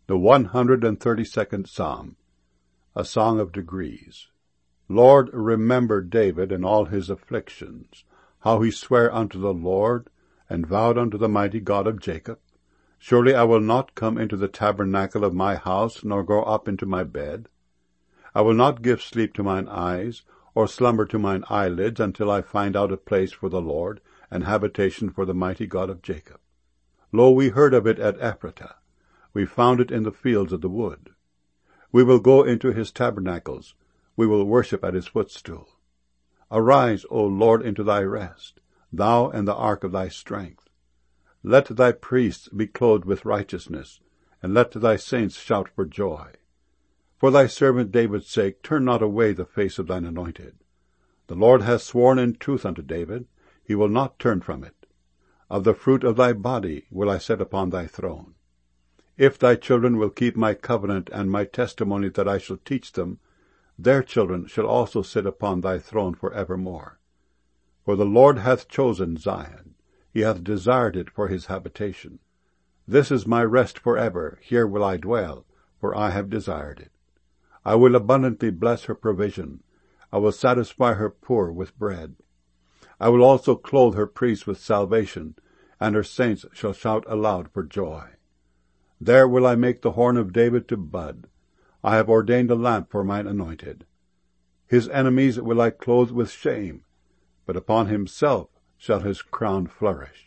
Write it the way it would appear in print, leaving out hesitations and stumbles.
The 132nd Psalm, a song of degrees. Lord, remember David and all his afflictions, how he sware unto the Lord, and vowed unto the mighty God of Jacob. Surely I will not come into the tabernacle of my house, nor go up into my bed. I will not give sleep to mine eyes, or slumber to mine eyelids, until I find out a place for the Lord, and habitation for the mighty God of Jacob. Lo, we heard of it at Ephratah. We found it in the fields of the wood. We will go into his tabernacles. We will worship at his footstool. Arise, O Lord, into thy rest, thou and the ark of thy strength. Let thy priests be clothed with righteousness, and let thy saints shout for joy. For thy servant David's sake, turn not away the face of thine anointed. The Lord hath sworn in truth unto David, he will not turn from it. Of the fruit of thy body will I set upon thy throne. If thy children will keep my covenant and my testimony that I shall teach them, their children shall also sit upon thy throne for evermore. For the Lord hath chosen Zion, he hath desired it for his habitation. This is my rest for ever, here will I dwell, for I have desired it. I will abundantly bless her provision, I will satisfy her poor with bread. I will also clothe her priests with salvation, and her saints shall shout aloud for joy. There will I make the horn of David to bud. I have ordained a lamp for mine anointed. His enemies will I clothe with shame, but upon himself shall his crown flourish.